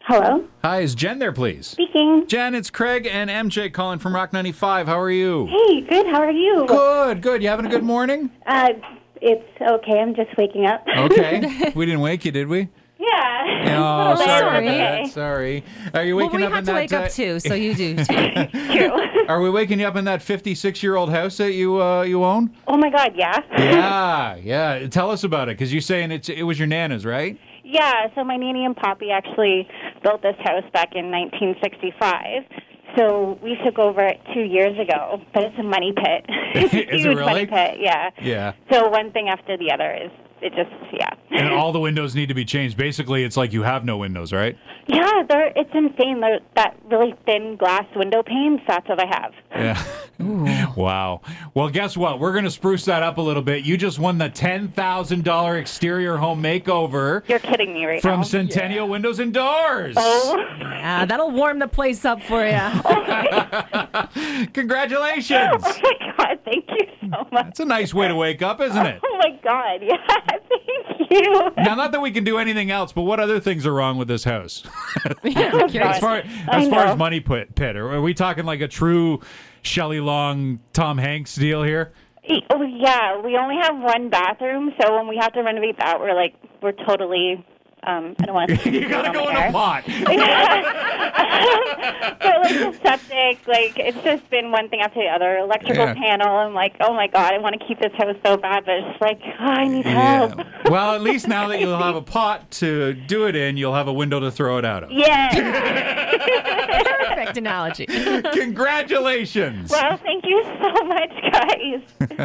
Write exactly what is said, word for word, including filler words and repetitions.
Hello? Hi, is Jen there, please? Speaking. Jen, it's Craig and M J calling from Rock ninety-five. How are you? Hey, good. How are you? Good, good. You having a good morning? Uh, it's okay. I'm just waking up. Okay. We didn't wake you, did we? Yeah. Oh, Well, sorry that's about okay. that. Sorry. Are you Well, waking we up have in to that wake up uh, too, so you do too. True. Are we waking you up in that fifty-six-year-old house that you uh, you own? Oh, my God, yeah. Yeah, yeah. Tell us about it, because you're saying it's it was your Nana's, right? Yeah, so my nanny and poppy actually built this house back in nineteen sixty-five. So we took over it two years ago, but it's a money pit. It's a Is it huge really? money pit, yeah. Yeah. So one thing after the other is, it just, yeah. And all the windows need to be changed. Basically, it's like you have no windows, right? Yeah, they're, it's insane. They're, that really thin glass window panes, that's what I have. Yeah. Wow. Well, guess what? We're going to spruce that up a little bit. You just won the ten thousand dollars exterior home makeover You're kidding me right from now. Centennial Windows and Doors. Oh. Yeah, that'll warm the place up for you. Congratulations. Oh my God, thank you so much. That's a nice way to wake up, isn't it? Oh my God, yeah, thank you. Now, not that we can do anything else, but what other things are wrong with this house? Yeah, As curious. far, I as, far know. as money pit, pit, are are we talking like a true Shelley Long, Tom Hanks deal here? Oh yeah, we only have one bathroom, so when we have to renovate that, we're like, we're totally. Um, I don't want to. You gotta go in a pot. So like the septic, like it's just been one thing after the other. Electrical Yeah. panel. I'm like, oh my God, I want to keep this house so bad, but it's like, oh, I need help. Yeah. Well, at least now that you'll have a pot to do it in, you'll have a window to throw it out of. Yeah. Perfect analogy. Congratulations. Well, thank you so much, guys.